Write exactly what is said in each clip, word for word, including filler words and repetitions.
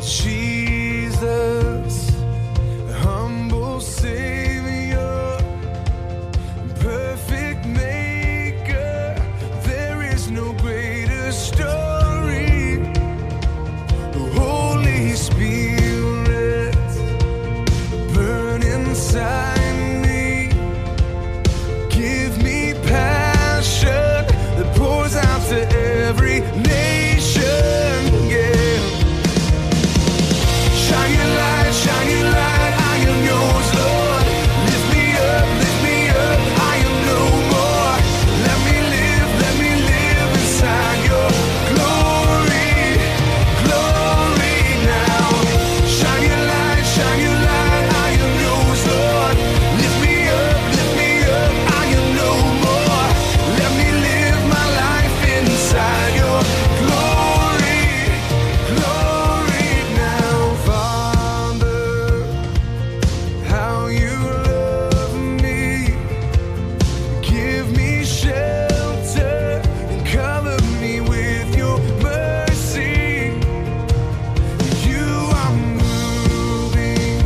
Jesus, humble Savior, perfect Maker, there is no greater story. Holy Spirit, burn inside me, give me passion that pours out to every nation. Yeah. Shine your light, shine your light, I am yours, Lord. Lift me up, lift me up, I am no more. Let me live, let me live inside your glory, glory now. Shine your light, shine your light, I am yours, Lord. Lift me up, lift me up, I am no more. Let me live my life inside your glory, glory now. Father, how you love me, give me shelter and cover me with your mercy. You are moving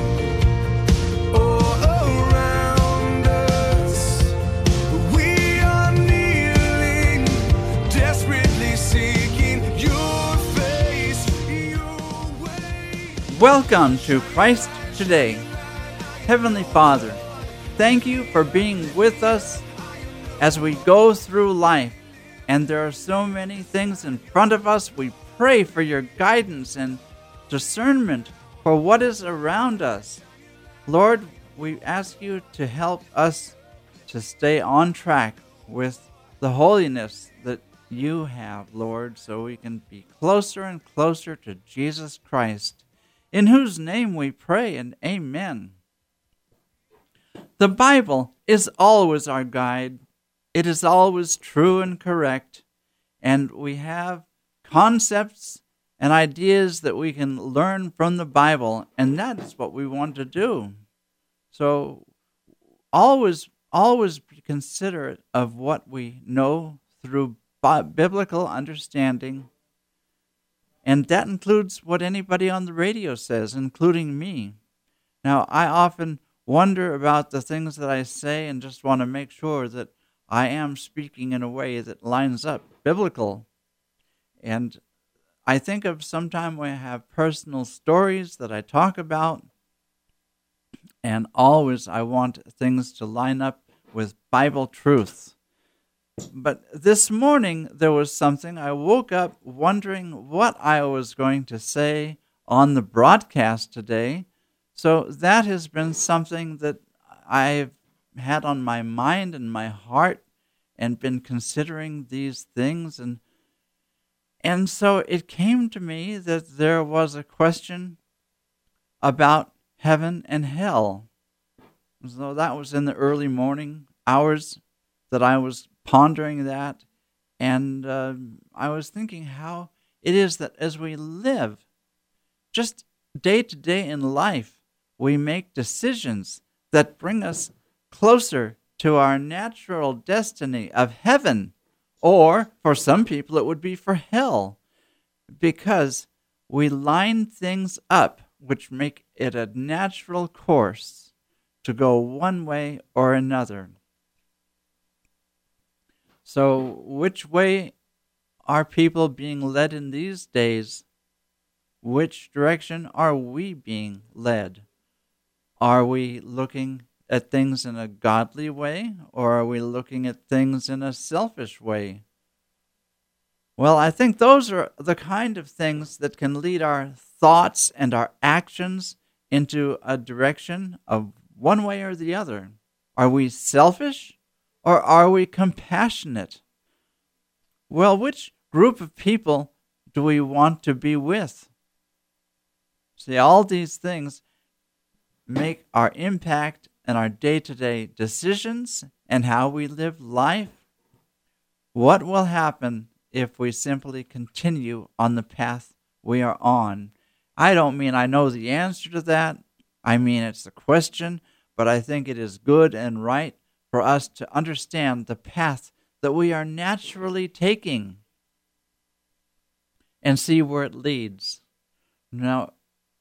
all around us. We are kneeling, desperately seeking your face, your way. Welcome to Christ Today. Heavenly Father, thank you for being with us as we go through life. And there are so many things in front of us. We pray for your guidance and discernment for what is around us. Lord, we ask you to help us to stay on track with the holiness that you have, Lord, so we can be closer and closer to Jesus Christ, in whose name we pray, and amen. The Bible is always our guide. It is always true and correct, and we have concepts and ideas that we can learn from the Bible, and that is what we want to do. So always, always be considerate of what we know through bi- biblical understanding, and that includes what anybody on the radio says, including me. Now, I often wonder about the things that I say and just want to make sure that I am speaking in a way that lines up biblical. And I think of sometime when I have personal stories that I talk about, and always I want things to line up with Bible truths. But this morning there was something. I woke up wondering what I was going to say on the broadcast today. So that has been something that I've had on my mind and my heart and been considering these things. And and so it came to me that there was a question about heaven and hell. So that was in the early morning hours that I was pondering that. And uh, I was thinking how it is that as we live, just day to day in life, we make decisions that bring us closer to our natural destiny of heaven, or for some people it would be for hell, because we line things up which make it a natural course to go one way or another. So which way are people being led in these days? Which direction are we being led? Are we looking at things in a godly way, or are we looking at things in a selfish way? Well, I think those are the kind of things that can lead our thoughts and our actions into a direction of one way or the other. Are we selfish, or are we compassionate? Well, which group of people do we want to be with? See, all these things make our impact and our day-to-day decisions and how we live life. What will happen if we simply continue on the path we are on? I don't mean I know the answer to that. I mean it's a question, but I think it is good and right for us to understand the path that we are naturally taking and see where it leads. Now,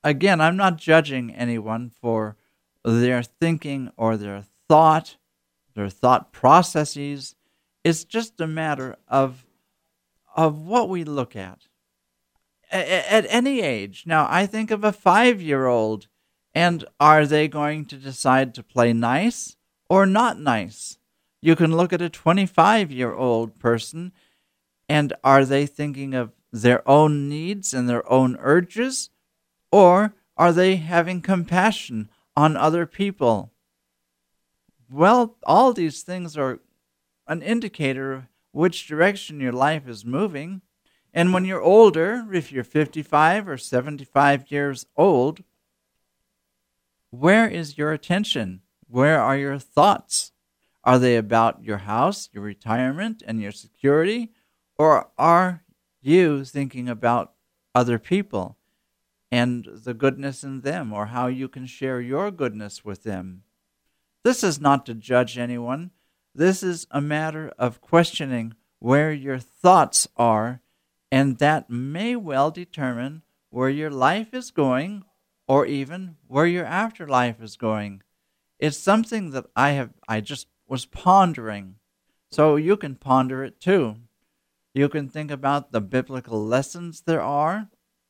again, I'm not judging anyone for their thinking or their thought, their thought processes. It's just a matter of of what we look at. A- At any age. Now, I think of a five-year-old, and are they going to decide to play nice or not nice? You can look at a twenty-five-year-old person, and are they thinking of their own needs and their own urges, or are they having compassion on other people? Well, all these things are an indicator of which direction your life is moving. And when you're older, if you're fifty-five or seventy-five years old, where is your attention? Where are your thoughts? Are they about your house, your retirement, and your security? Or are you thinking about other people and the goodness in them, or how you can share your goodness with them? This is not to judge anyone. This is a matter of questioning where your thoughts are, and that may well determine where your life is going, or even where your afterlife is going. It's something that I have I just was pondering. So you can ponder it too. You can think about the biblical lessons there are.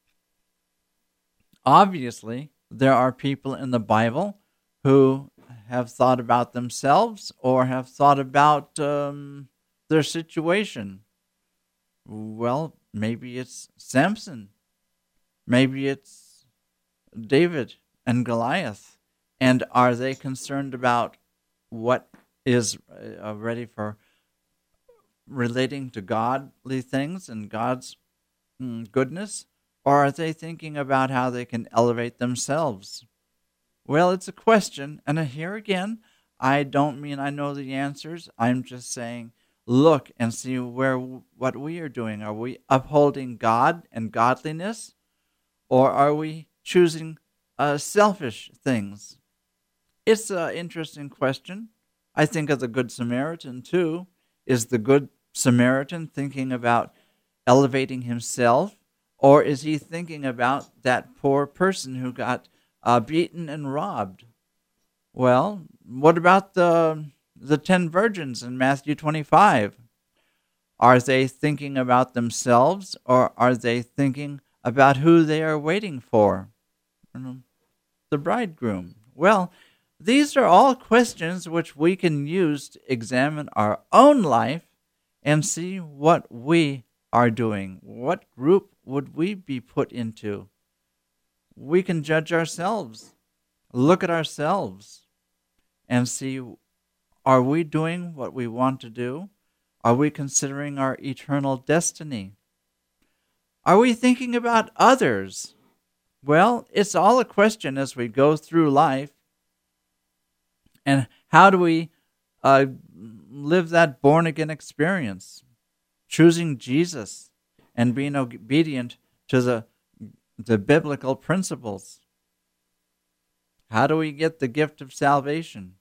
Obviously, there are people in the Bible who have thought about themselves or have thought about um, their situation. Well, maybe it's Samson. Maybe it's David and Goliath. And are they concerned about what is uh, ready for relating to godly things and God's mm, goodness? Or are they thinking about how they can elevate themselves? Well, it's a question, and here again, I don't mean I know the answers. I'm just saying, look and see where what we are doing. Are we upholding God and godliness, or are we choosing uh, selfish things? It's an interesting question. I think of the Good Samaritan too. Is the Good Samaritan thinking about elevating himself, or is he thinking about that poor person who got uh, beaten and robbed? Well, what about the the ten virgins in Matthew twenty-five? Are they thinking about themselves, or are they thinking about who they are waiting for? The bridegroom. Well, these are all questions which we can use to examine our own life and see what we are doing. What group would we be put into? We can judge ourselves, look at ourselves, and see, are we doing what we want to do? Are we considering our eternal destiny? Are we thinking about others? Well, it's all a question as we go through life. And how do we uh, live that born-again experience? Choosing Jesus and being obedient to the, the biblical principles. How do we get the gift of salvation?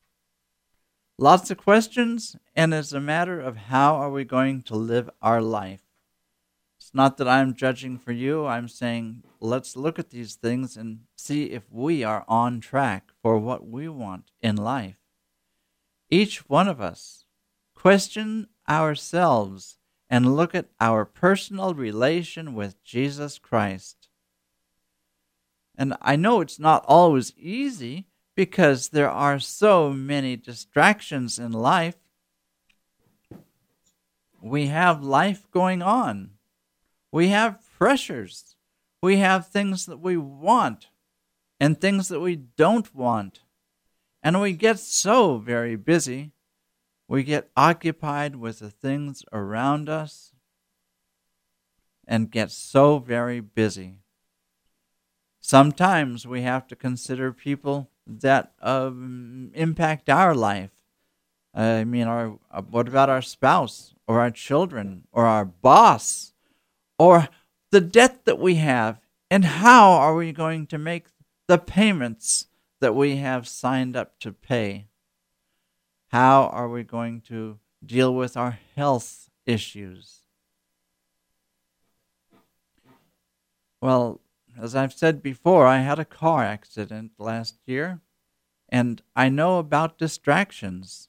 Lots of questions, and it's a matter of how are we going to live our life. It's not that I'm judging for you. I'm saying let's look at these things and see if we are on track for what we want in life. Each one of us question ourselves and look at our personal relation with Jesus Christ. And I know it's not always easy because there are so many distractions in life. We have life going on. We have pressures. We have things that we want and things that we don't want. And we get so very busy. We get occupied with the things around us and get so very busy. Sometimes we have to consider people that um, impact our life. I mean, our uh, what about our spouse or our children or our boss or the debt that we have? And how are we going to make the payments that we have signed up to pay? How are we going to deal with our health issues? Well, as I've said before, I had a car accident last year, and I know about distractions.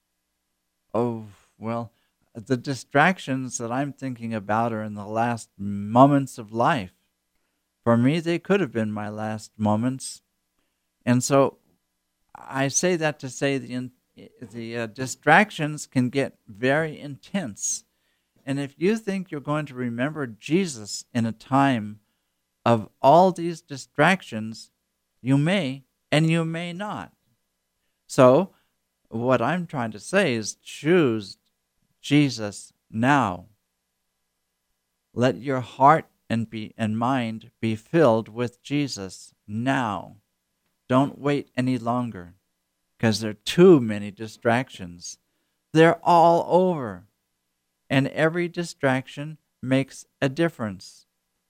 Oh, well, the distractions that I'm thinking about are in the last moments of life. For me, they could have been my last moments. And so I say that to say the, the uh, distractions can get very intense. And if you think you're going to remember Jesus in a time of all these distractions, you may and you may not. So what I'm trying to say is choose Jesus now. Let your heart and be and mind be filled with Jesus now. Don't wait any longer, because there are too many distractions. They're all over, and every distraction makes a difference.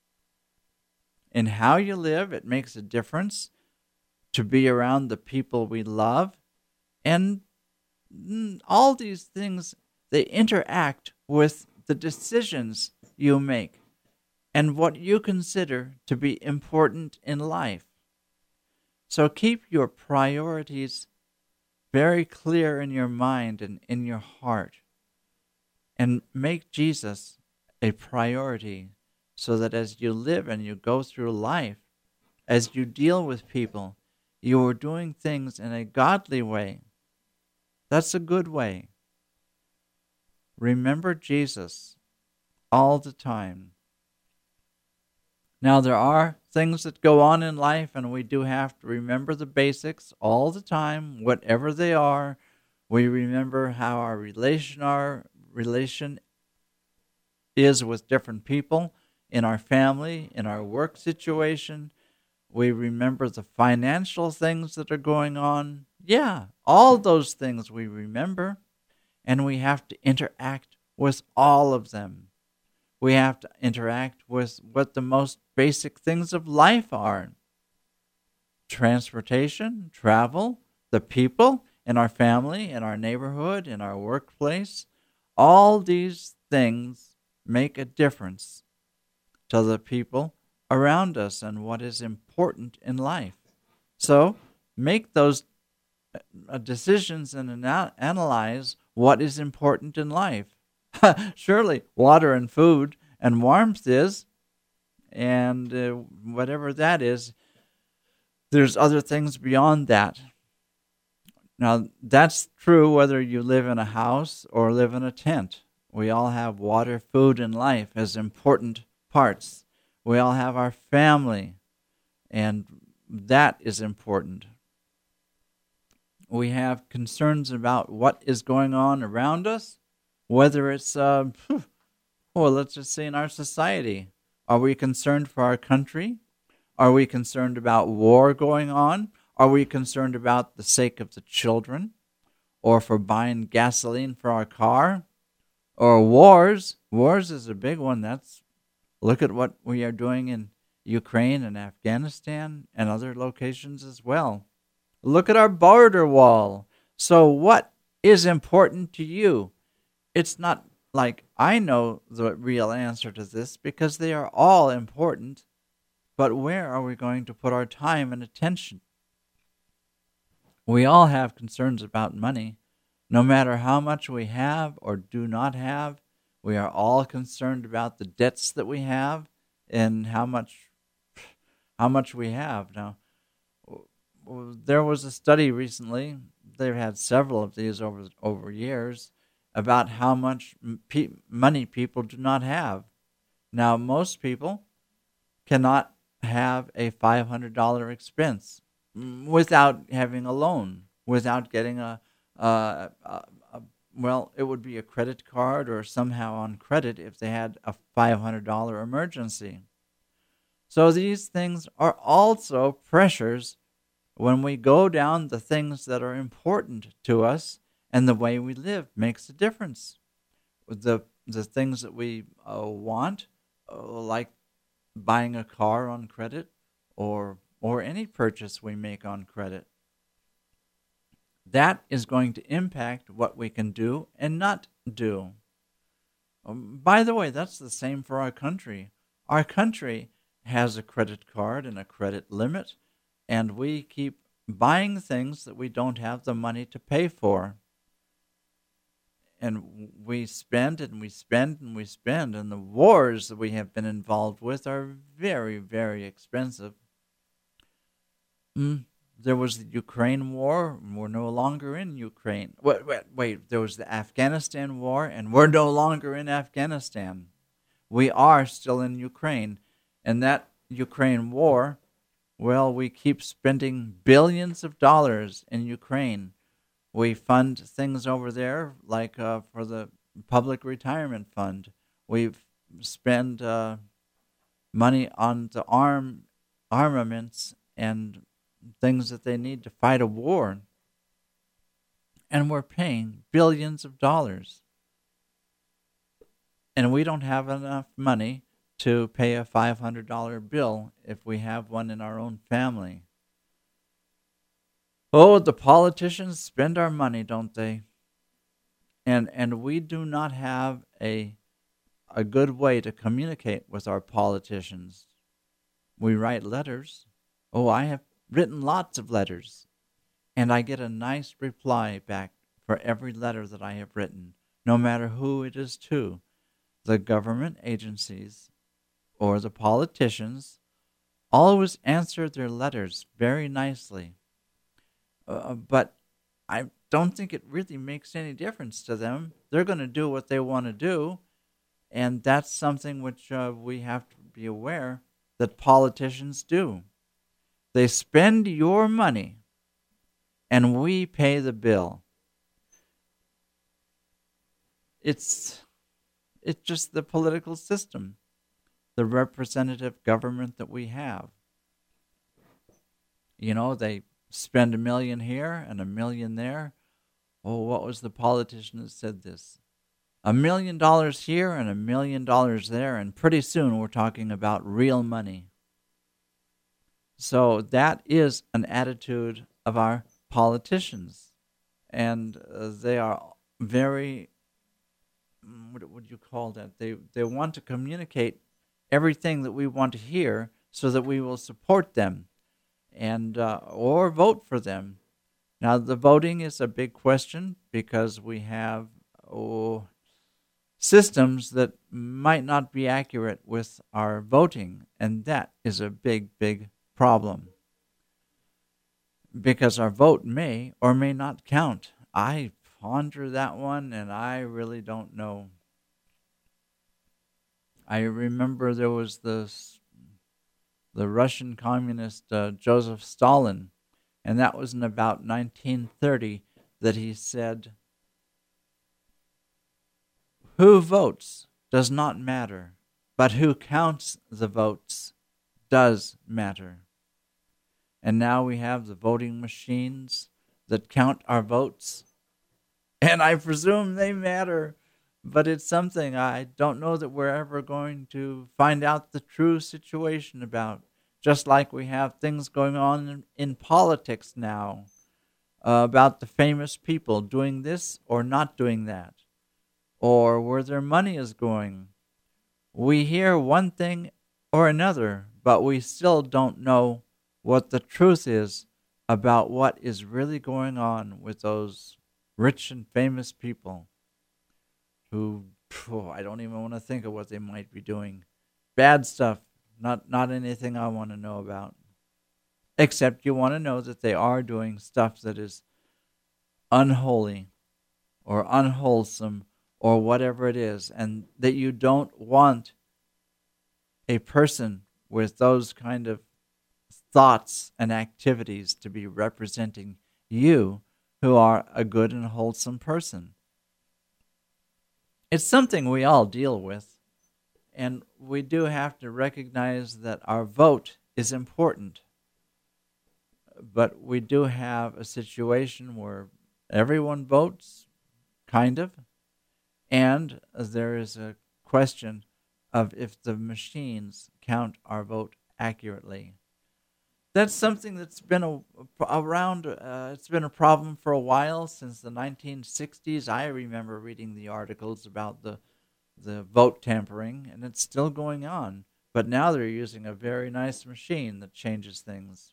In how you live, it makes a difference to be around the people we love, and all these things, they interact with the decisions you make and what you consider to be important in life. So keep your priorities very clear in your mind and in your heart, and make Jesus a priority, so that as you live and you go through life, as you deal with people, you are doing things in a godly way. That's a good way. Remember Jesus all the time. Now, there are things that go on in life, and we do have to remember the basics all the time, whatever they are. We remember how our relation, our relation is with different people in our family, in our work situation. We remember the financial things that are going on. Yeah, all those things we remember, and we have to interact with all of them. We have to interact with what the most basic things of life are. Transportation, travel, the people in our family, in our neighborhood, in our workplace. All these things make a difference to the people around us and what is important in life. So make those decisions and ana- analyze what is important in life. Surely water and food and warmth is, and uh, whatever that is, there's other things beyond that. Now, that's true whether you live in a house or live in a tent. We all have water, food, and life as important parts. We all have our family, and that is important. We have concerns about what is going on around us, whether it's, uh, well, let's just say in our society. Are we concerned for our country? Are we concerned about war going on? Are we concerned about the sake of the children? Or for buying gasoline for our car? Or wars? Wars is a big one. That's Look at what we are doing in Ukraine and Afghanistan and other locations as well. Look at our border wall. So what is important to you? It's not like I know the real answer to this, because they are all important, but where are we going to put our time and attention? We all have concerns about money. No matter how much we have or do not have, we are all concerned about the debts that we have and how much how much we have. Now, there was a study recently, they've had several of these over over years, about how much pe- money people do not have. Now, most people cannot have a five hundred dollars expense without having a loan, without getting a, a, a, a, well, it would be a credit card or somehow on credit if they had a five hundred dollars emergency. So these things are also pressures when we go down the things that are important to us, and the way we live makes a difference. The the things that we uh, want, uh, like buying a car on credit, or or any purchase we make on credit, that is going to impact what we can do and not do. Um, by the way, that's the same for our country. Our country has a credit card and a credit limit, and we keep buying things that we don't have the money to pay for. And we spend and we spend and we spend, and the wars that we have been involved with are very, very expensive. Mm, there was the Ukraine war, and we're no longer in Ukraine. Wait, wait, wait, there was the Afghanistan war, and we're no longer in Afghanistan. We are still in Ukraine, and that Ukraine war, well, we keep spending billions of dollars in Ukraine. We fund things over there, like uh, for the public retirement fund. We spend uh, money on the arm armaments and things that they need to fight a war. And we're paying billions of dollars. And we don't have enough money to pay a five hundred dollars bill if we have one in our own family. Oh, the politicians spend our money, don't they? And and we do not have a a good way to communicate with our politicians. We write letters. Oh, I have written lots of letters, and I get a nice reply back for every letter that I have written, no matter who it is to. The government agencies or the politicians always answer their letters very nicely. Uh, but I don't think it really makes any difference to them. They're going to do what they want to do, and that's something which uh, we have to be aware that politicians do. They spend your money, and we pay the bill. It's it's just the political system, the representative government that we have. You know, they spend a million here and a million there. Oh, what was the politician that said this? A million dollars here and a million dollars there, and pretty soon we're talking about real money. So that is an attitude of our politicians, and uh, they are very, what would you call that? They they want to communicate everything that we want to hear so that we will support them and uh, or vote for them. Now, the voting is a big question because we have oh, systems that might not be accurate with our voting, and that is a big, big problem because our vote may or may not count. I ponder that one, and I really don't know. I remember there was this the Russian communist uh, Joseph Stalin, and that was in about nineteen thirty that he said, "Who votes does not matter, but who counts the votes does matter." And now we have the voting machines that count our votes, and I presume they matter. But it's something I don't know that we're ever going to find out the true situation about. Just like we have things going on in, in politics now uh, about the famous people doing this or not doing that, or where their money is going. We hear one thing or another, but we still don't know what the truth is about what is really going on with those rich and famous people who, oh, I don't even want to think of what they might be doing. Bad stuff, not not anything I want to know about. Except you want to know that they are doing stuff that is unholy or unwholesome or whatever it is, and that you don't want a person with those kind of thoughts and activities to be representing you, who are a good and wholesome person. It's something we all deal with, and we do have to recognize that our vote is important. But we do have a situation where everyone votes, kind of, and there is a question of if the machines count our vote accurately. That's something that's been a, around, uh, it's been a problem for a while, since the nineteen sixties. I remember reading the articles about the the vote tampering, and it's still going on. But now they're using a very nice machine that changes things.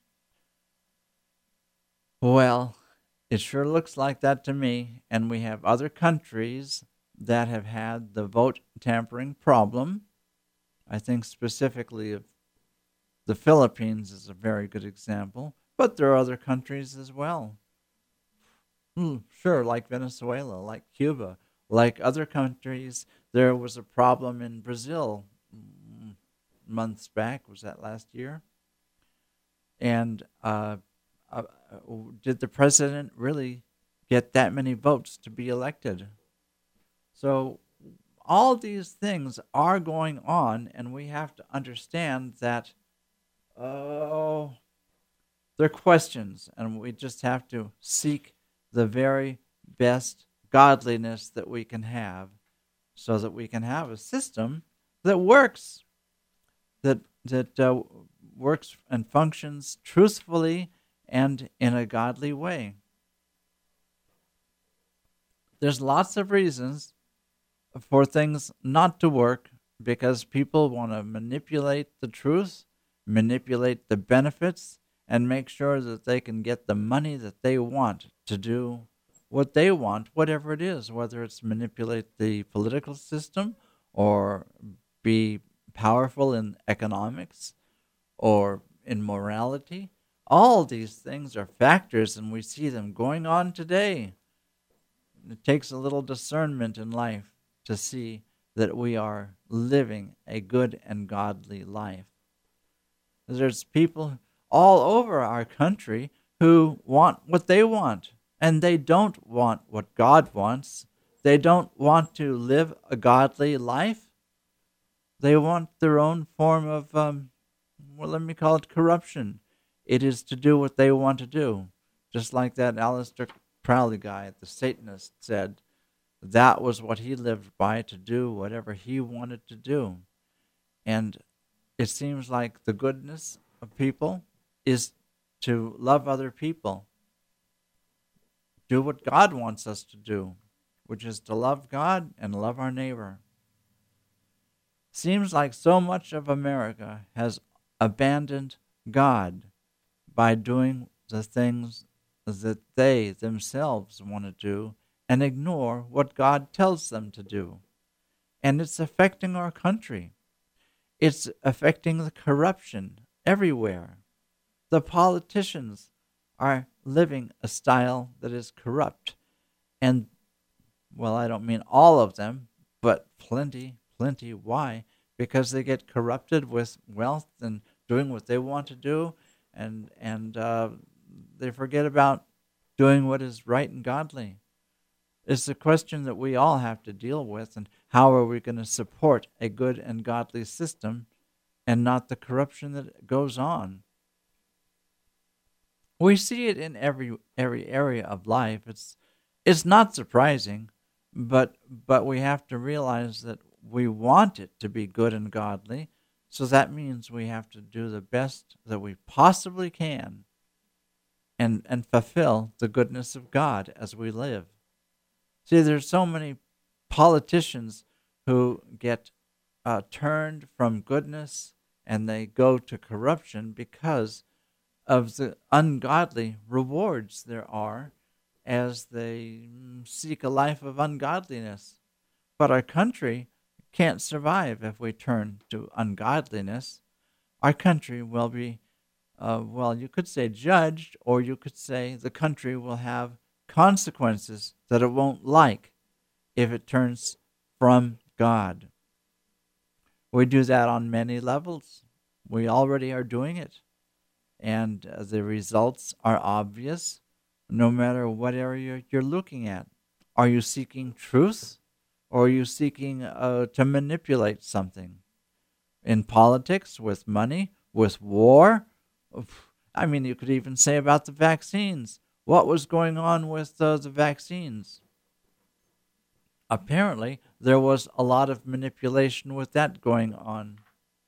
Well, it sure looks like that to me. And we have other countries that have had the vote tampering problem. I think specifically of the Philippines is a very good example, but there are other countries as well. Hmm, sure, like Venezuela, like Cuba, like other countries. There was a problem in Brazil mm, months back. Was that last year? And uh, uh, did the president really get that many votes to be elected? So all these things are going on, and we have to understand that, oh, they're questions, and we just have to seek the very best godliness that we can have so that we can have a system that works, that, that uh, works and functions truthfully and in a godly way. There's lots of reasons for things not to work because people want to manipulate the truth, manipulate the benefits, and make sure that they can get the money that they want to do what they want, whatever it is, whether it's manipulate the political system or be powerful in economics or in morality. All these things are factors, and we see them going on today. It takes a little discernment in life to see that we are living a good and godly life. There's people all over our country who want what they want, and they don't want what God wants. They don't want to live a godly life. They want their own form of, um, well, let me call it corruption. It is to do what they want to do. Just like that Aleister Crowley guy, the Satanist, said that was what he lived by, to do whatever he wanted to do. And it seems like the goodness of people is to love other people. Do what God wants us to do, which is to love God and love our neighbor. Seems like so much of America has abandoned God by doing the things that they themselves want to do and ignore what God tells them to do. And it's affecting our country. It's affecting the corruption everywhere. The politicians are living a style that is corrupt. And, well, I don't mean all of them, but plenty, plenty. Why? Because they get corrupted with wealth and doing what they want to do, and, and uh, they forget about doing what is right and godly. It's a question that we all have to deal with, and how are we going to support a good and godly system and not the corruption that goes on? We see it in every every area of life. It's it's not surprising, but but we have to realize that we want it to be good and godly, so that means we have to do the best that we possibly can and and fulfill the goodness of God as we live. See, there's so many politicians who get uh, turned from goodness and they go to corruption because of the ungodly rewards there are as they seek a life of ungodliness. But our country can't survive if we turn to ungodliness. Our country will be, uh, well, you could say judged, or you could say the country will have consequences that it won't like if it turns from God. We do that on many levels. We already are doing it. And uh, the results are obvious no matter what area you're looking at. Are you seeking truth, or are you seeking uh, to manipulate something? In politics, with money, with war? I mean, you could even say about the vaccines. What was going on with uh, the vaccines? Apparently, there was a lot of manipulation with that going on.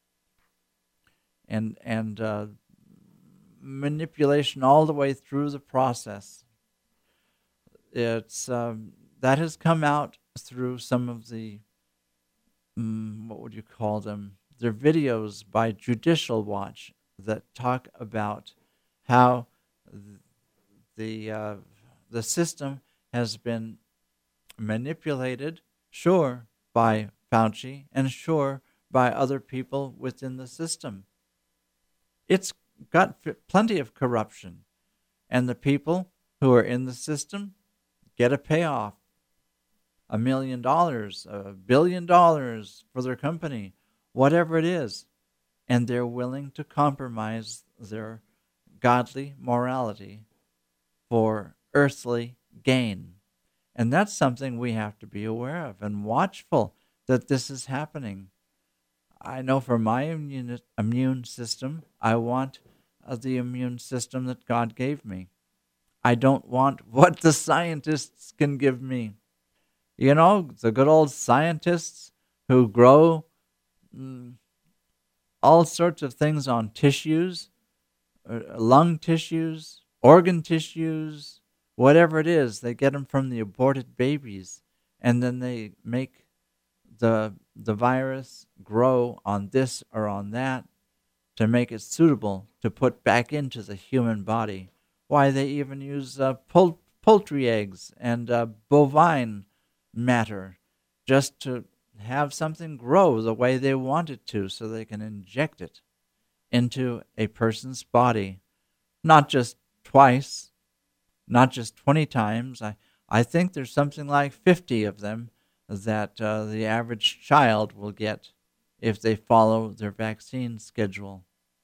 And, and, uh, manipulation all the way through the process. It's um, that has come out through some of the um, what would you call them? there are videos by Judicial Watch that talk about how th- the uh, the system has been manipulated, sure, by Fauci, and sure, by other people within the system. It's got f- plenty of corruption, and the people who are in the system get a payoff, a million dollars, a billion dollars for their company, whatever it is, and they're willing to compromise their godly morality for earthly gain. And that's something we have to be aware of and watchful that this is happening. I know for my immune, immune system, I want uh, the immune system that God gave me. I don't want what the scientists can give me. You know, the good old scientists who grow mm, all sorts of things on tissues, uh, lung tissues, organ tissues, whatever it is, they get them from the aborted babies, and then they make the the virus grow on this or on that to make it suitable to put back into the human body. Why, they even use uh, pol- poultry eggs and uh, bovine matter just to have something grow the way they want it to so they can inject it into a person's body. Not just twice, not just twenty times. I, I think there's something like fifty of them that uh, the average child will get if they follow their vaccine schedule.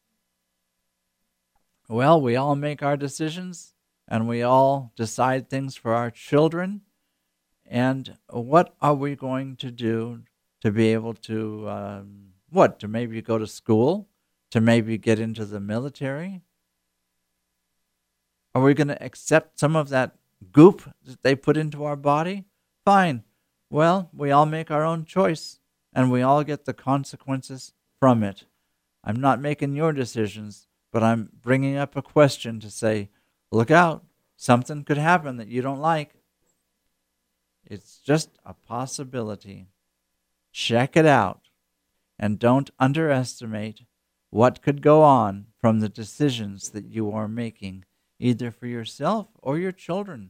Well, we all make our decisions, and we all decide things for our children. And what are we going to do to be able to, um, what, to maybe go to school, to maybe get into the military? Are we going to accept some of that goop that they put into our body? Fine. Well, we all make our own choice, and we all get the consequences from it. I'm not making your decisions, but I'm bringing up a question to say, look out, something could happen that you don't like. It's just a possibility. Check it out, and don't underestimate what could go on from the decisions that you are making, either for yourself or your children.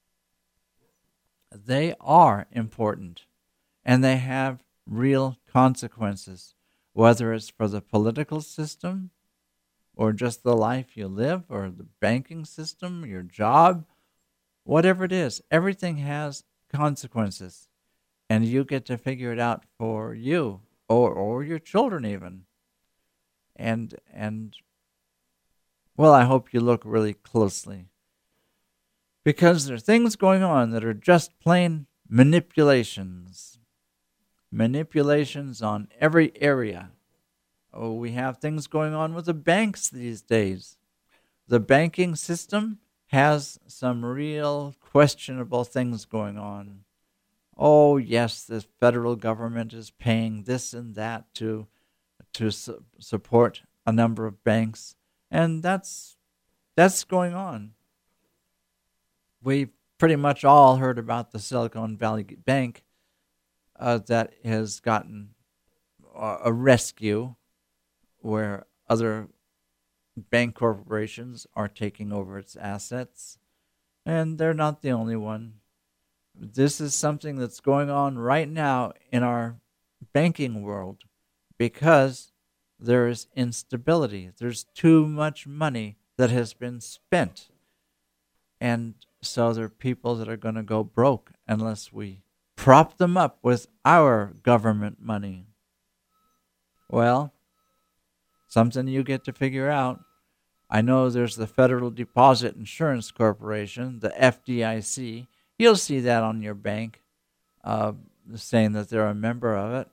They are important, and they have real consequences, whether it's for the political system, or just the life you live, or the banking system, your job, whatever it is. Everything has consequences, and you get to figure it out for you, or or your children even. And and well, I hope you look really closely, because there are things going on that are just plain manipulations. Manipulations on every area. Oh, we have things going on with the banks these days. The banking system has some real questionable things going on. Oh, yes, the federal government is paying this and that to to su- support a number of banks, and that's that's going on. We've pretty much all heard about the Silicon Valley Bank uh, that has gotten uh, a rescue where other bank corporations are taking over its assets, and they're not the only one. This is something that's going on right now in our banking world because there is instability. There's too much money that has been spent, and so there are people that are going to go broke unless we prop them up with our government money. Well, something you get to figure out. I know there's the Federal Deposit Insurance Corporation, the F D I C. You'll see that on your bank, uh, saying that they're a member of it.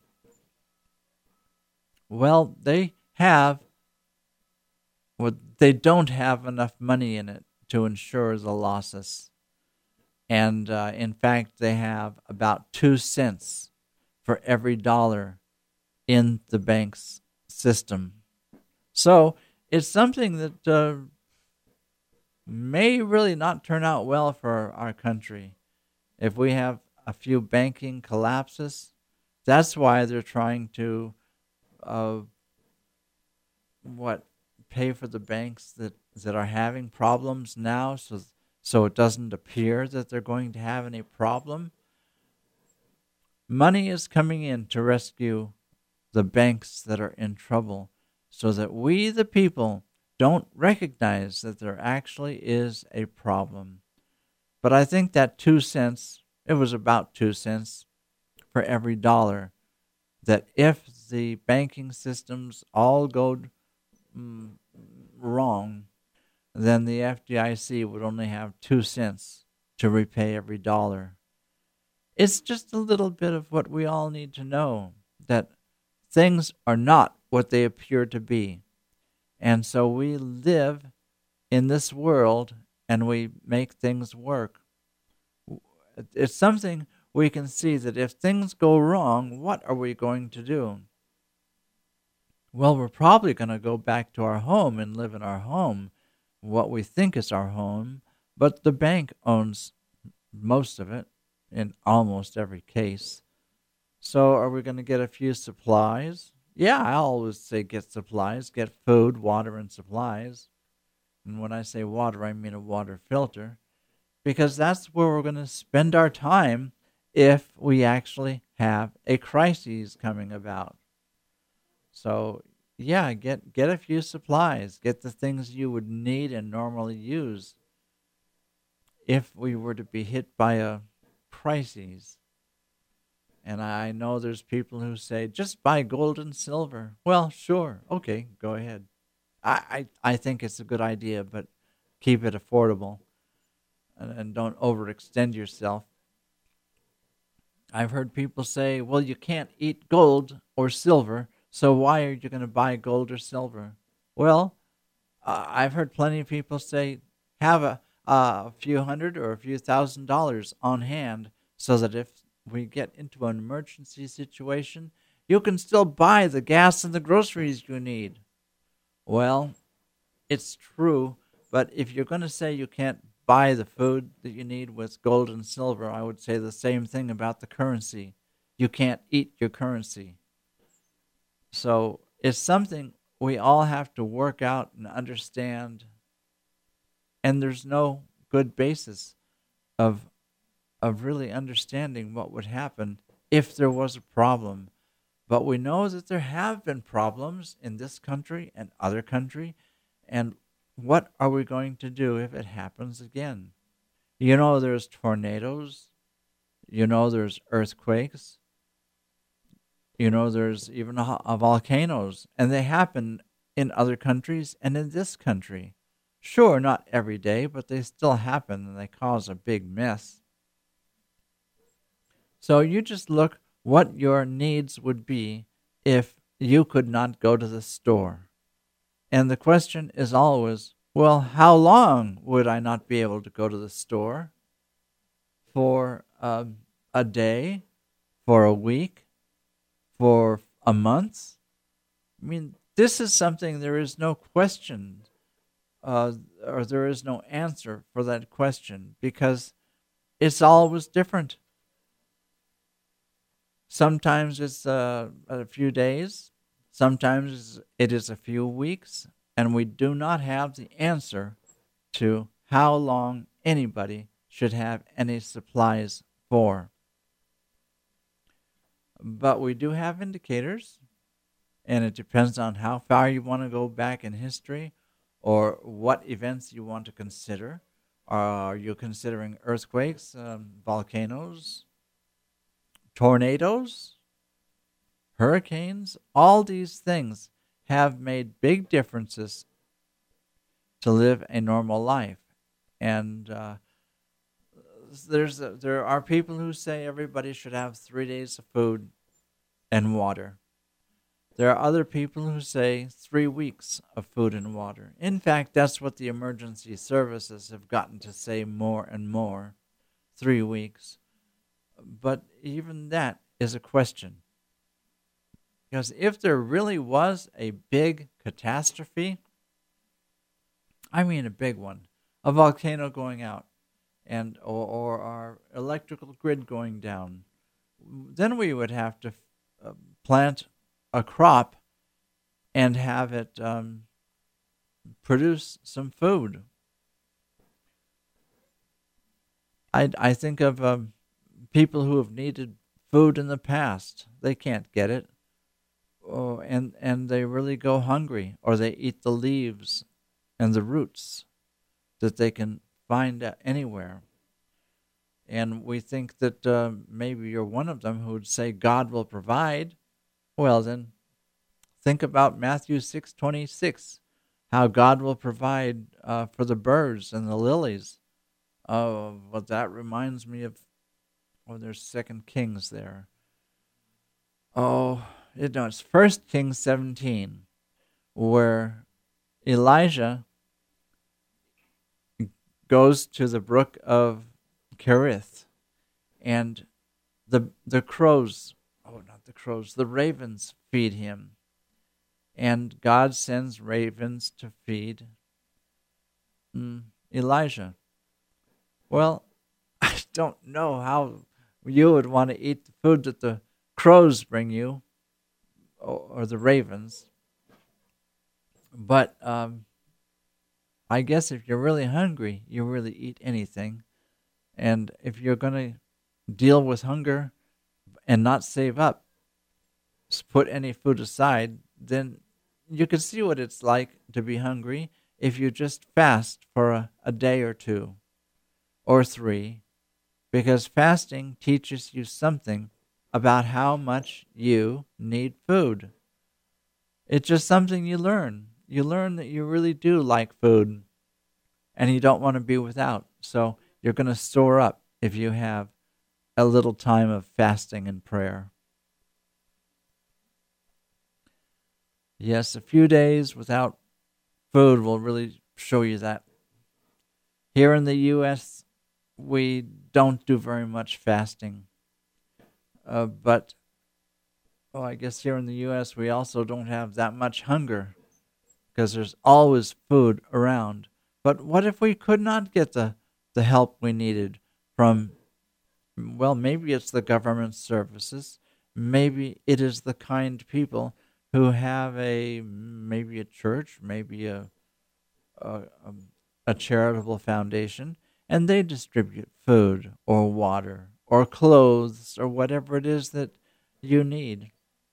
Well, they have, well, they don't have enough money in it to insure the losses. And uh, in fact, they have about two cents for every dollar in the bank's system. So it's something that uh, may really not turn out well for our country. If we have a few banking collapses, that's why they're trying to uh, what pay for the banks that that are having problems now, so so it doesn't appear that they're going to have any problem. Money is coming in to rescue the banks that are in trouble, so that we, the people, don't recognize that there actually is a problem. But I think that two cents, it was about two cents for every dollar, that if the banking systems all go mm, wrong, then the F D I C would only have two cents to repay every dollar. It's just a little bit of what we all need to know, that things are not what they appear to be. And so we live in this world and we make things work. It's something we can see that if things go wrong, what are we going to do? Well, we're probably going to go back to our home and live in our home, what we think is our home, but the bank owns most of it in almost every case. So are we going to get a few supplies? Yeah, I always say get supplies, get food, water, and supplies. And when I say water, I mean a water filter, because that's where we're going to spend our time if we actually have a crisis coming about. So, yeah, get get a few supplies, get the things you would need and normally use if we were to be hit by a crisis. And I know there's people who say, just buy gold and silver. Well, sure, okay, go ahead. I, I, I think it's a good idea, but keep it affordable and, and don't overextend yourself. I've heard people say, well, you can't eat gold or silver, so why are you going to buy gold or silver? Well, uh, I've heard plenty of people say, have a, uh, a few hundred or a few thousand dollars on hand so that if we get into an emergency situation, you can still buy the gas and the groceries you need. Well, it's true, but if you're going to say you can't buy the food that you need with gold and silver, I would say the same thing about the currency. You can't eat your currency. So it's something we all have to work out and understand, and there's no good basis of of really understanding what would happen if there was a problem. But we know that there have been problems in this country and other country, and what are we going to do if it happens again? You know there's tornadoes, you know there's earthquakes, you know there's even a, a volcanoes, and they happen in other countries and in this country. Sure, not every day, but they still happen and they cause a big mess. So you just look what your needs would be if you could not go to the store. And the question is always, well, how long would I not be able to go to the store? For uh, a day? For a week? For a month? I mean, this is something there is no question, uh, or there is no answer for that question, because it's always different. Sometimes it's uh, a few days, sometimes it is a few weeks, and we do not have the answer to how long anybody should have any supplies for. But we do have indicators, and it depends on how far you want to go back in history or what events you want to consider. Are you considering earthquakes, um, volcanoes, tornadoes, hurricanes? All these things have made big differences to live a normal life. And uh, there's a, there are people who say everybody should have three days of food and water. There are other people who say three weeks of food and water. In fact, that's what the emergency services have gotten to say more and more, three weeks. But even that is a question. Because if there really was a big catastrophe, I mean a big one, a volcano going out, and or, or our electrical grid going down, then we would have to uh, plant a crop and have it um, produce some food. I, I think of um, people who have needed food in the past. They can't get it. Oh, and, and they really go hungry, or they eat the leaves and the roots that they can find anywhere. And we think that uh, maybe you're one of them who would say God will provide. Well, then think about Matthew six twenty-six, how God will provide uh, for the birds and the lilies. Oh, uh, well, that reminds me of, oh, there's Second Kings there. Oh, it, no, it's First Kings seventeen, where Elijah goes to the brook of Kerith, and the the crows, oh, not the crows, the ravens feed him. And God sends ravens to feed mm, Elijah. Well, I don't know how you would want to eat the food that the crows bring you, or, or the ravens. But um, I guess if you're really hungry, you really eat anything. And if you're going to deal with hunger and not save up, put any food aside, then you can see what it's like to be hungry if you just fast for a, a day or two or three, because fasting teaches you something about how much you need food. It's just something you learn. You learn that you really do like food and you don't want to be without. So you're going to store up if you have a little time of fasting and prayer. Yes, a few days without food will really show you that. Here in the U S, we don't do very much fasting. Uh, but, oh, I guess here in the U S we also don't have that much hunger because there's always food around. But what if we could not get the, the help we needed from, well, maybe it's the government services, maybe it is the kind people who have a, maybe a church, maybe a, a, a charitable foundation, and they distribute food or water or clothes or whatever it is that you need.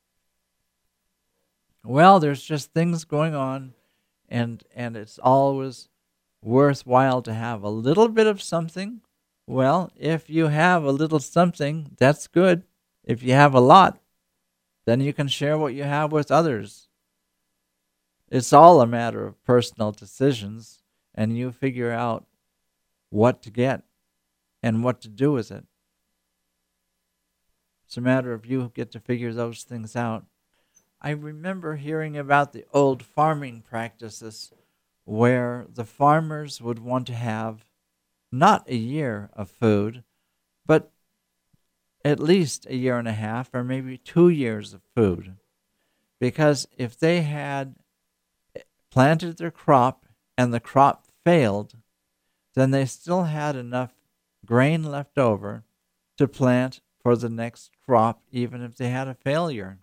Well, there's just things going on, and and it's always worthwhile to have a little bit of something. Well, if you have a little something, that's good. If you have a lot, then you can share what you have with others. It's all a matter of personal decisions, and you figure out what to get and what to do with it. It's a matter of you get to figure those things out. I remember hearing about the old farming practices where the farmers would want to have not a year of food, but at least a year and a half or maybe two years of food. Because if they had planted their crop and the crop failed, then they still had enough grain left over to plant for the next crop, even if they had a failure.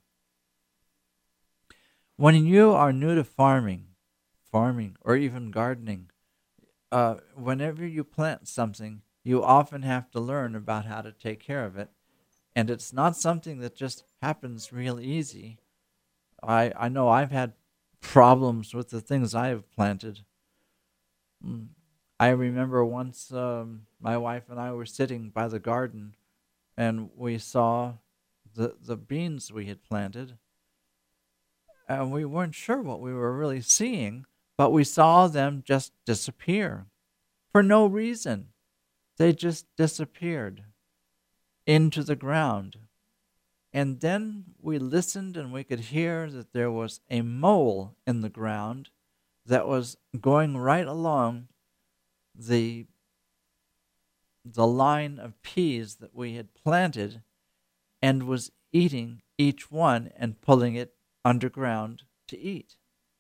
When you are new to farming, farming or even gardening, uh, whenever you plant something, you often have to learn about how to take care of it. And it's not something that just happens real easy. I, I know I've had problems with the things I have planted. I remember once um, my wife and I were sitting by the garden and we saw the, the beans we had planted. And we weren't sure what we were really seeing, but we saw them just disappear for no reason. They just disappeared into the ground. And then we listened and we could hear that there was a mole in the ground that was going right along the, the line of peas that we had planted and was eating each one and pulling it underground to eat.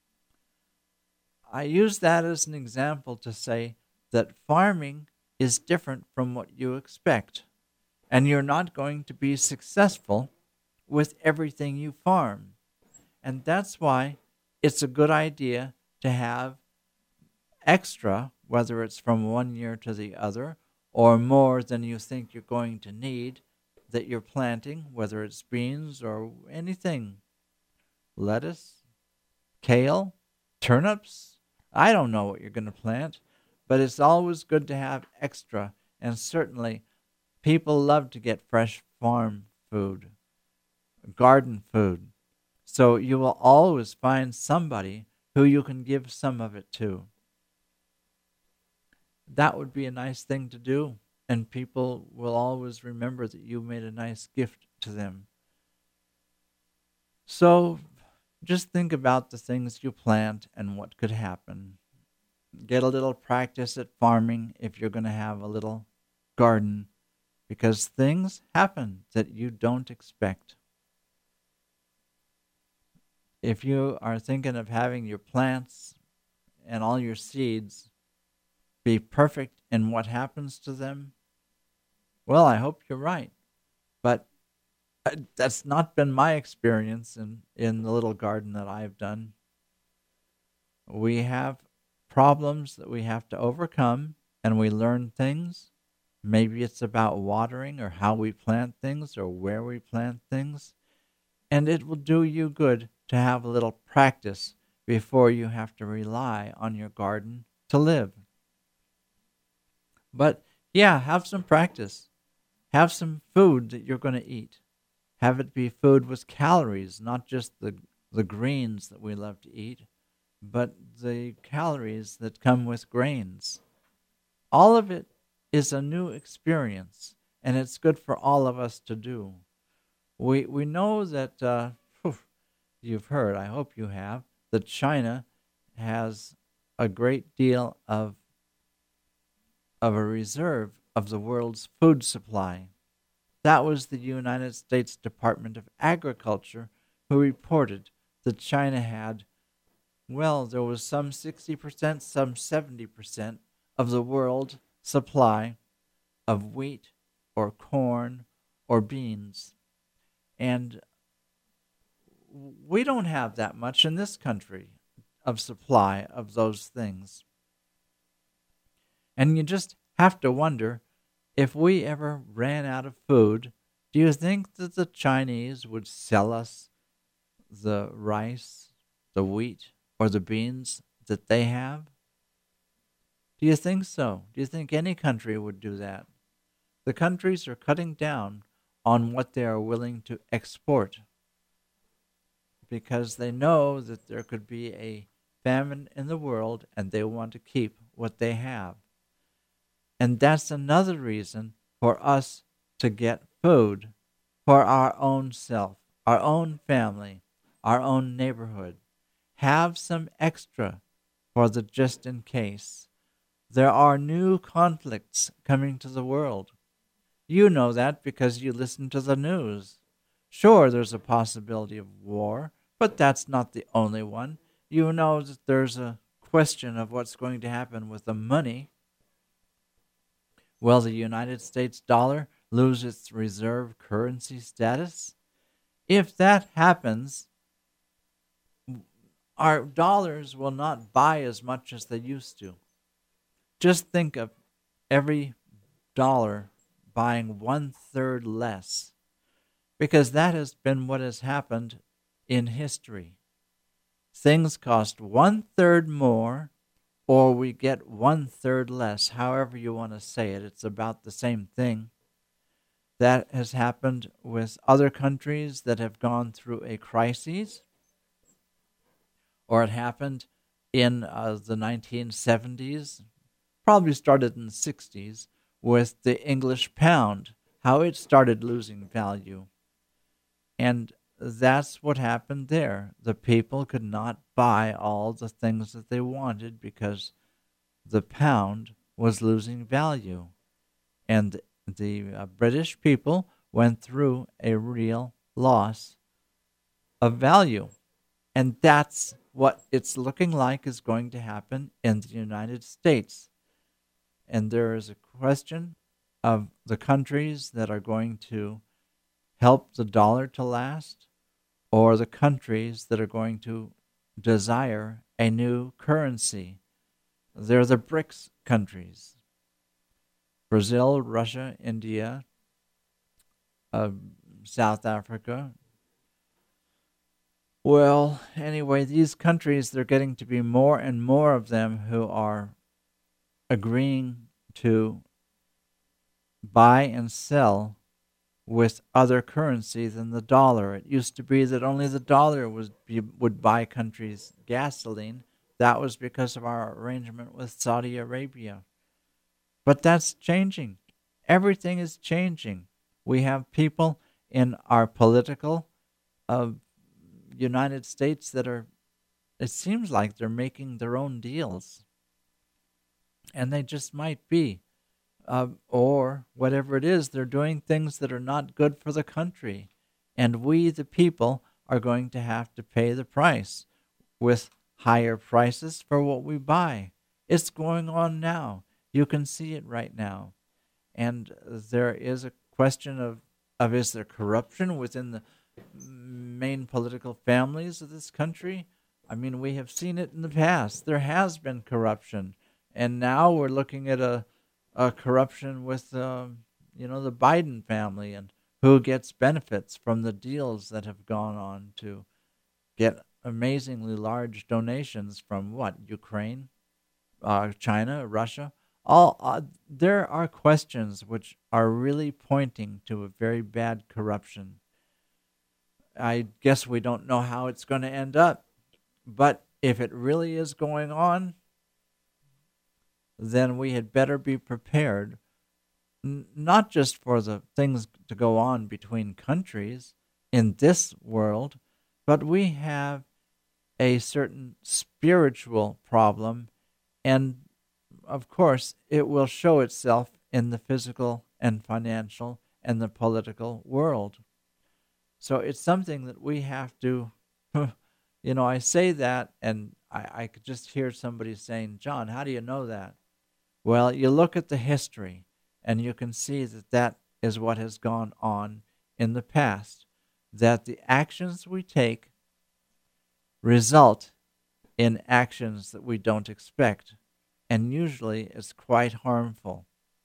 I use that as an example to say that farming is different from what you expect, and you're not going to be successful with everything you farm. And that's why it's a good idea to have extra, whether it's from one year to the other, or more than you think you're going to need, that you're planting, whether it's beans or anything, lettuce, kale, turnips. I don't know what you're going to plant, but it's always good to have extra. And certainly, people love to get fresh farm food, garden food. So you will always find somebody who you can give some of it to. That would be a nice thing to do, and people will always remember that you made a nice gift to them. So just think about the things you plant and what could happen. Get a little practice at farming if you're going to have a little garden, because things happen that you don't expect. If you are thinking of having your plants and all your seeds be perfect in what happens to them, well, I hope you're right. But uh, that's not been my experience in, in the little garden that I've done. We have problems that we have to overcome, and we learn things. Maybe it's about watering or how we plant things or where we plant things. And it will do you good to have a little practice before you have to rely on your garden to live. But yeah, have some practice. Have some food that you're going to eat. Have it be food with calories, not just the, the greens that we love to eat, but the calories that come with grains. All of it is a new experience, and it's good for all of us to do. We we know that, uh, whew, you've heard, I hope you have, that China has a great deal of of a reserve of the world's food supply. That was the United States Department of Agriculture who reported that China had, well, there was some sixty percent, some seventy percent of the world supply of wheat or corn or beans. And we don't have that much in this country of supply of those things. And you just have to wonder, if we ever ran out of food, do you think that the Chinese would sell us the rice, the wheat, or the beans that they have? Do you think so? Do you think any country would do that? The countries are cutting down on what they are willing to export because they know that there could be a famine in the world and they want to keep what they have. And that's another reason for us to get food for our own self, our own family, our own neighborhood. Have some extra for the just in case. There are new conflicts coming to the world. You know that because you listen to the news. Sure, there's a possibility of war, but that's not the only one. You know that there's a question of what's going to happen with the money. Will the United States dollar lose its reserve currency status? If that happens, our dollars will not buy as much as they used to. Just think of every dollar buying one-third less, because that has been what has happened in history. Things cost one-third more, or we get one-third less, however you want to say it. It's about the same thing. That has happened with other countries that have gone through a crisis, or it happened in uh, the nineteen seventies, probably started in the sixties, with the English pound, how it started losing value. And that's what happened there. The people could not buy all the things that they wanted because the pound was losing value. And the uh, British people went through a real loss of value. And that's what it's looking like is going to happen in the United States. And there is a question of the countries that are going to help the dollar to last, or the countries that are going to desire a new currency. They're the BRICS countries: Brazil, Russia, India, uh, South Africa. Well, anyway, these countries, they're getting to be more and more of them who are agreeing to buy and sell with other currency than the dollar. It used to be that only the dollar was would buy countries gasoline. That was because of our arrangement with Saudi Arabia. But that's changing. Everything is changing. We have people in our political uh, United States that are, it seems like they're making their own deals. And they just might be. Uh, or whatever it is, they're doing things that are not good for the country. And we, the people, are going to have to pay the price with higher prices for what we buy. It's going on now. You can see it right now. And there is a question of, of is there corruption within the main political families of this country? I mean, we have seen it in the past. There has been corruption. And now we're looking at a Uh, corruption with, uh, you know, the Biden family and who gets benefits from the deals that have gone on to get amazingly large donations from what, Ukraine, uh, China, Russia. All uh, there are questions which are really pointing to a very bad corruption. I guess we don't know how it's going to end up, but if it really is going on, then we had better be prepared, n- not just for the things to go on between countries in this world, but we have a certain spiritual problem, and of course it will show itself in the physical and financial and the political world. So it's something that we have to, you know, I say that and I, I could just hear somebody saying, John, how do you know that? Well, you look at the history, and you can see that that is what has gone on in the past, that the actions we take result in actions that we don't expect, and usually it's quite harmful.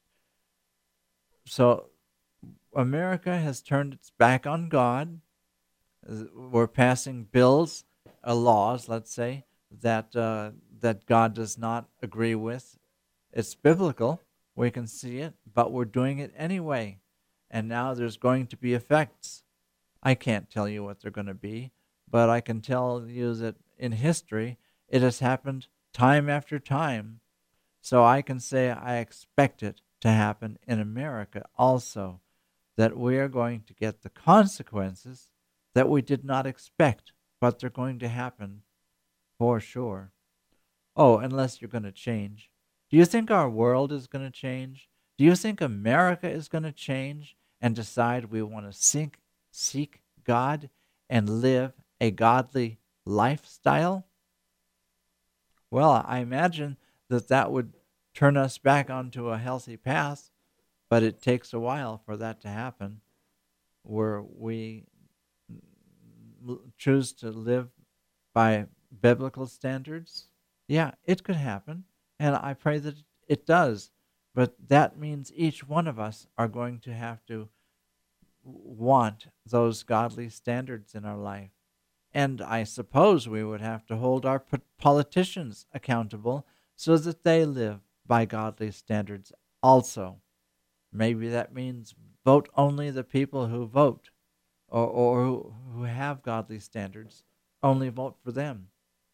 So America has turned its back on God. We're passing bills, uh, laws, let's say, that uh, that God does not agree with. It's biblical. We can see it, but we're doing it anyway. And now there's going to be effects. I can't tell you what they're going to be, but I can tell you that in history, it has happened time after time. So I can say I expect it to happen in America also, that we are going to get the consequences that we did not expect, but they're going to happen for sure. Oh, unless you're going to change. Do you think our world is going to change? Do you think America is going to change and decide we want to seek, seek God and live a godly lifestyle? Well, I imagine that that would turn us back onto a healthy path, but it takes a while for that to happen, where we choose to live by biblical standards. Yeah, it could happen. And I pray that it does. But that means each one of us are going to have to want those godly standards in our life. And I suppose we would have to hold our politicians accountable so that they live by godly standards also. Maybe that means vote only the people who vote or, or who, who have godly standards. Only vote for them.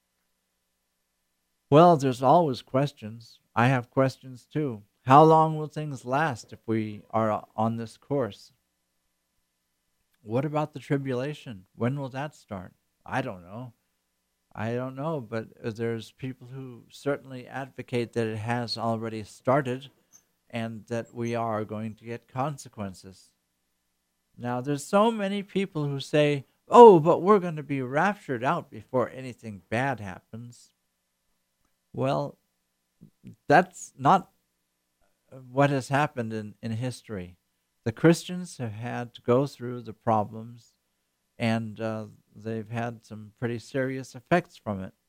Well, there's always questions. I have questions too. How long will things last if we are on this course? What about the tribulation? When will that start? I don't know. I don't know, but there's people who certainly advocate that it has already started and that we are going to get consequences. Now, there's so many people who say, oh, but we're going to be raptured out before anything bad happens. Well, that's not what has happened in, in history. The Christians have had to go through the problems, and uh, they've had some pretty serious effects from it.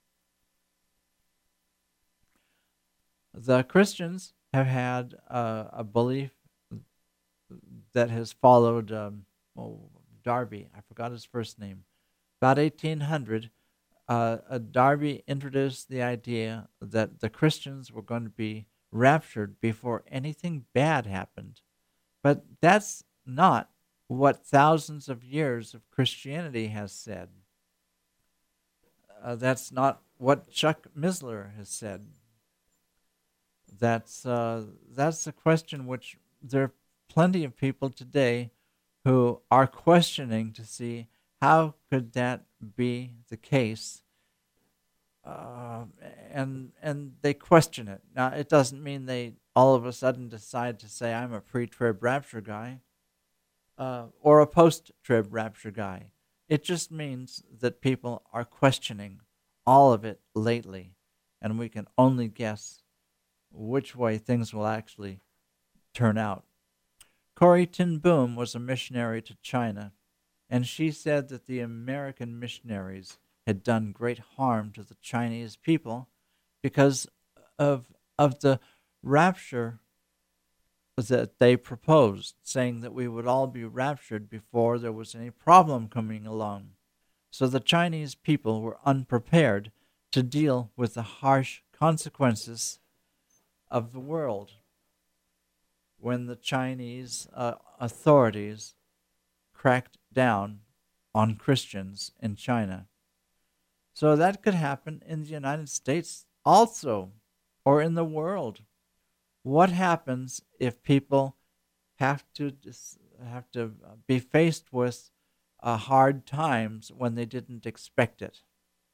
The Christians have had uh, a belief that has followed um, oh, Darby. I forgot his first name. About eighteen hundred, uh, uh, Darby introduced the idea that the Christians were going to be raptured before anything bad happened. But that's not what thousands of years of Christianity has said. Uh, that's not what Chuck Missler has said. That's uh, that's a question which there are plenty of people today who are questioning to see how could that be the case, uh, and and they question it. Now, it doesn't mean they all of a sudden decide to say I'm a pre-trib rapture guy uh, or a post-trib rapture guy. It just means that people are questioning all of it lately, and we can only guess which way things will actually turn out. Corrie ten Boom was a missionary to China, and she said that the American missionaries had done great harm to the Chinese people because of of the rapture that they proposed, saying that we would all be raptured before there was any problem coming along. So the Chinese people were unprepared to deal with the harsh consequences of the world when the Chinese uh, authorities cracked down on Christians in China. So that could happen in the United States also, or in the world. What happens if people have to dis- have to be faced with uh, hard times when they didn't expect it?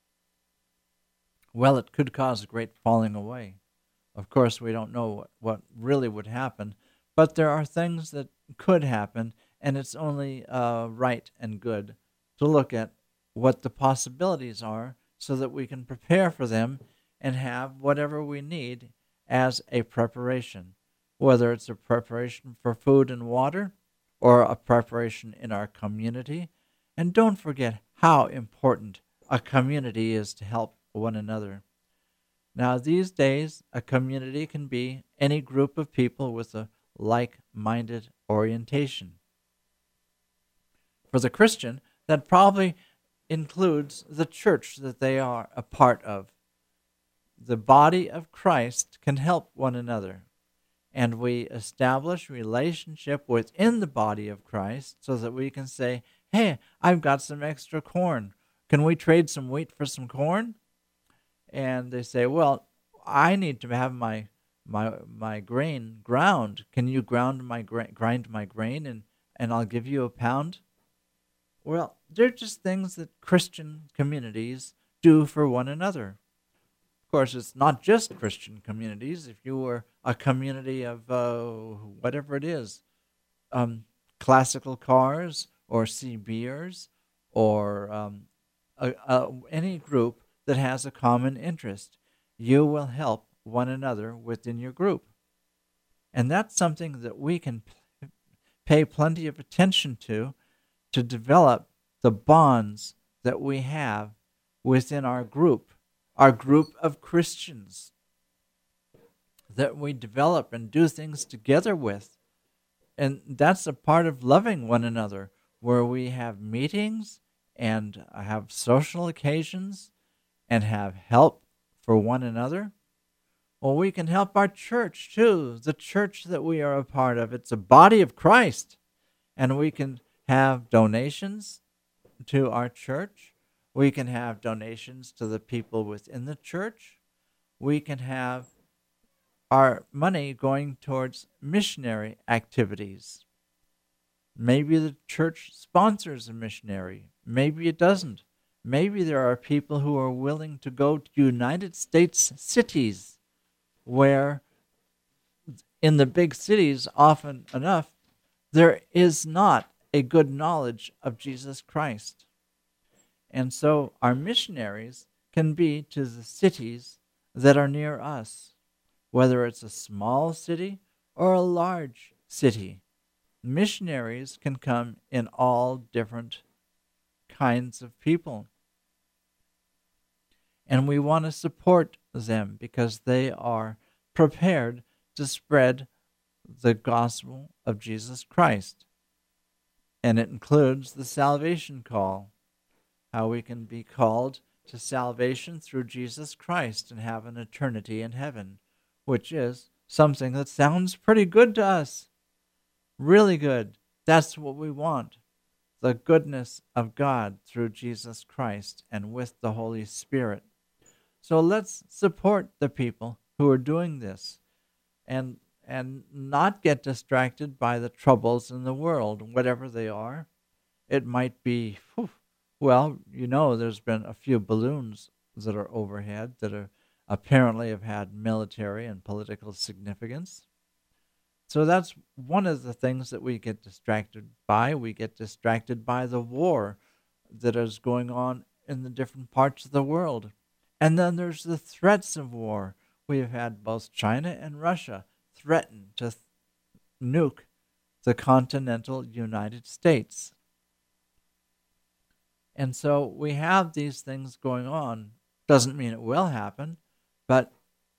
Well, it could cause a great falling away. Of course, we don't know what, what really would happen, but there are things that could happen, and it's only uh, right and good to look at what the possibilities are so that we can prepare for them and have whatever we need as a preparation, whether it's a preparation for food and water or a preparation in our community. And don't forget how important a community is to help one another. Now, these days, a community can be any group of people with a like-minded orientation. For the Christian, that probably includes the church that they are a part of. The body of Christ can help one another, and we establish relationship within the body of Christ so that we can say, hey, I've got some extra corn. Can we trade some wheat for some corn? And they say, well, I need to have my my my grain ground. Can you ground my gra- grind my grain and, and I'll give you a pound? Well, they're just things that Christian communities do for one another. Of course, it's not just Christian communities. If you were a community of uh, whatever it is, um, classical cars or C Bers or um, a, a, any group that has a common interest, you will help one another within your group. And that's something that we can p- pay plenty of attention to, to develop the bonds that we have within our group, our group of Christians, that we develop and do things together with. And that's a part of loving one another, where we have meetings and have social occasions and have help for one another. Well, we can help our church too, the church that we are a part of. It's a body of Christ, and we can have donations to our church. We can have donations to the people within the church. We can have our money going towards missionary activities. Maybe the church sponsors a missionary. Maybe it doesn't. Maybe there are people who are willing to go to United States cities where in the big cities, often enough, there is not a good knowledge of Jesus Christ. And so our missionaries can be to the cities that are near us, whether it's a small city or a large city. Missionaries can come in all different kinds of people. And we want to support them because they are prepared to spread the gospel of Jesus Christ. And it includes the salvation call, how we can be called to salvation through Jesus Christ and have an eternity in heaven, which is something that sounds pretty good to us. Really good. That's what we want. The goodness of God through Jesus Christ and with the Holy Spirit. So let's support the people who are doing this and and not get distracted by the troubles in the world, whatever they are. It might be, whew, well, you know, there's been a few balloons that are overhead that are apparently have had military and political significance. So that's one of the things that we get distracted by. We get distracted by the war that is going on in the different parts of the world. And then there's the threats of war. We have had both China and Russia threaten to th- nuke the continental United States. And so we have these things going on. Doesn't mean it will happen, but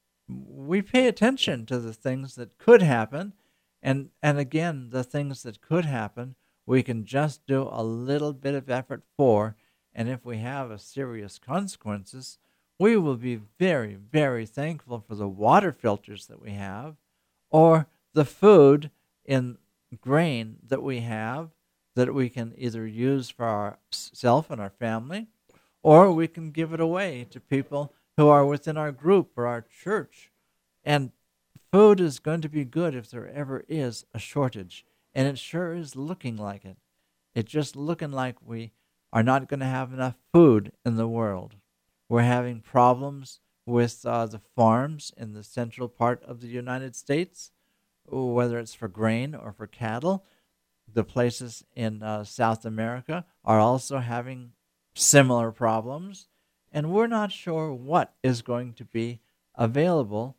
we pay attention to the things that could happen. And, and again, the things that could happen, we can just do a little bit of effort for. And if we have a serious consequences, we will be very, very thankful for the water filters that we have, or the food in grain that we have that we can either use for ourselves and our family, or we can give it away to people who are within our group or our church. And food is going to be good if there ever is a shortage, and it sure is looking like it. It's just looking like we are not going to have enough food in the world. We're having problems with uh, the farms in the central part of the United States, whether it's for grain or for cattle. The places in uh, South America are also having similar problems, and we're not sure what is going to be available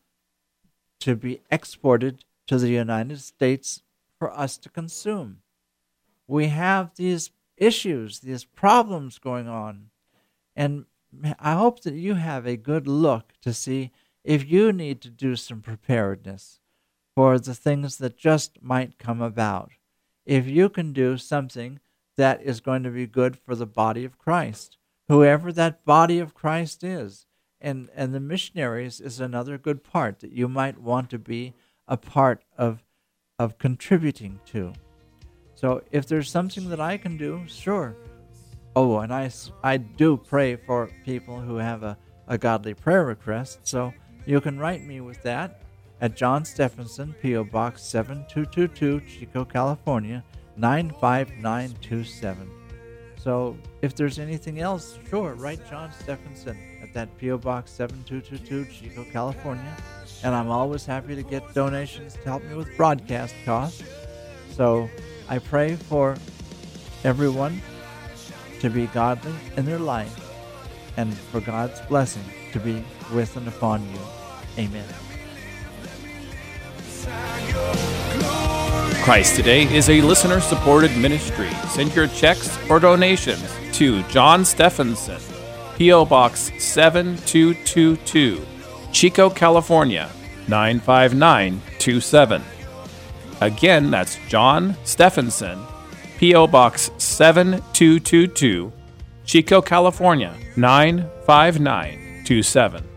to be exported to the United States for us to consume. We have these issues, these problems going on, and I hope that you have a good look to see if you need to do some preparedness for the things that just might come about. If you can do something that is going to be good for the body of Christ, whoever that body of Christ is, and, and the missionaries is another good part that you might want to be a part of, of contributing to. So if there's something that I can do, sure. Oh, and I, I do pray for people who have a, a godly prayer request, so you can write me with that at John Stephenson, P O. Box seven two two two, Chico, California, nine five nine two seven. So if there's anything else, sure, write John Stephenson at that P O. Box seven two two two, Chico, California, and I'm always happy to get donations to help me with broadcast costs. So I pray for everyone to be godly in their life, and for God's blessing to be with and upon you. Amen. Christ Today is a listener-supported ministry. Send your checks or donations to John Stephenson, P O. Box seven two two two, Chico, California, nine five nine two seven. Again, that's John Stephenson, P O. Box seven two two two, Chico, California, nine five nine two seven.